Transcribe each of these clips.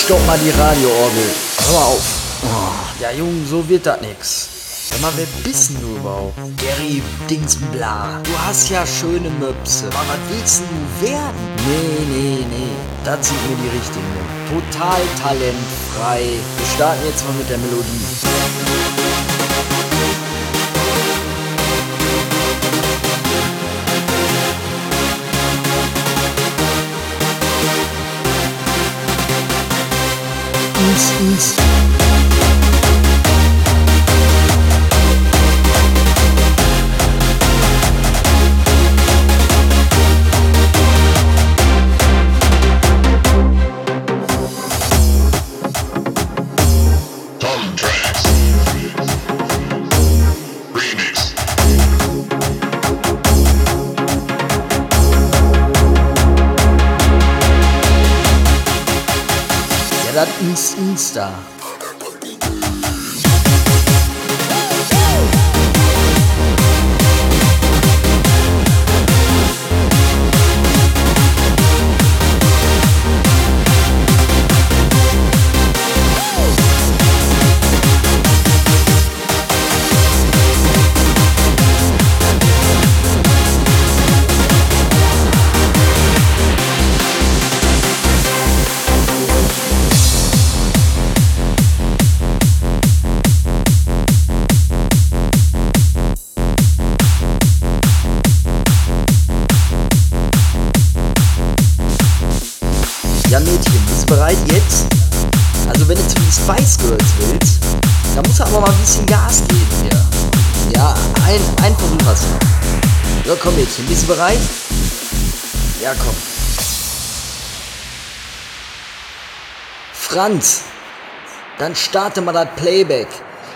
stopp mal die Radioorgel. Hör mal auf. Oh, ja, Junge, so wird das nix. Sag mal, wer bist denn du überhaupt? Gary Dingsbla. Du hast ja schöne Möpse. Aber was willst denn du werden? Nee. Das sind mir die richtigen. Total talentfrei. Wir starten jetzt mal mit der Melodie. Ja, das ist Insta. Ja, Mädchen, bist du bereit jetzt? Also wenn du zu den Spice Girls willst, dann musst du aber mal ein bisschen Gas geben hier. Ja, ein Versuch hast du. So, komm Mädchen, bist du bereit? Ja, komm. Franz, dann starte mal das Playback.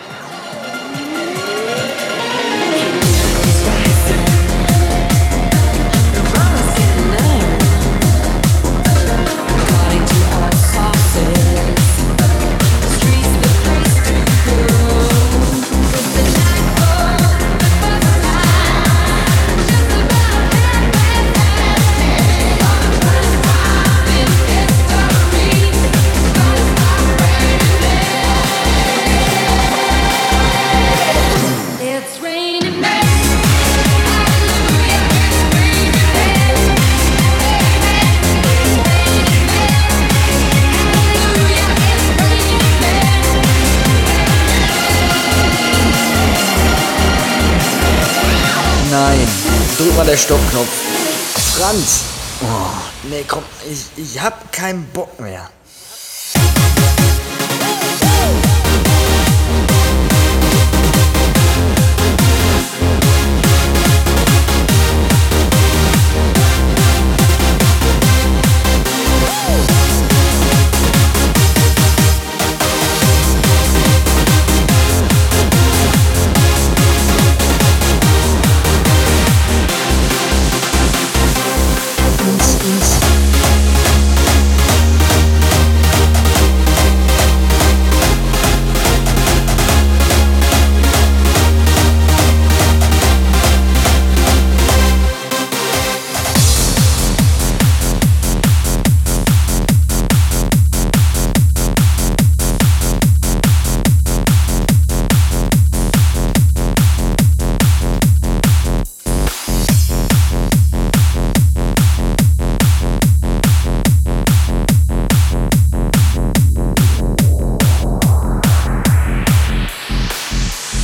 Nein, drück mal der Stoppknopf. Franz! Oh, nee, komm, ich hab keinen Bock mehr.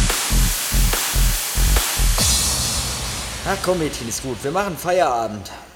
Ach komm Mädchen, ist gut. Wir machen Feierabend.